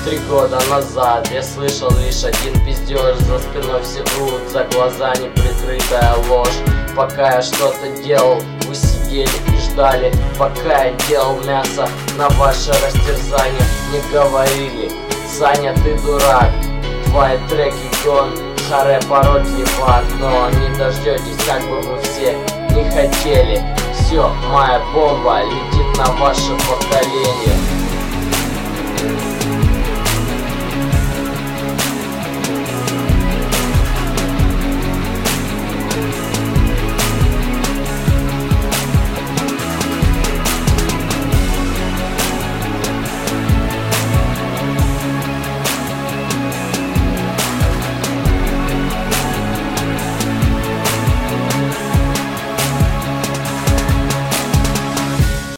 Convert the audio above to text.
3 года назад я слышал лишь один пиздеж. За спиной все врут, за глаза неприкрытая ложь. Пока я что-то делал, вы сидели и ждали. Пока я делал мясо на ваше растерзание, не говорили: Саня, ты дурак, твои треки гон, харе пород ебан. Но не дождетесь, как бы вы все не хотели. Все, моя бомба летит на ваше поколение.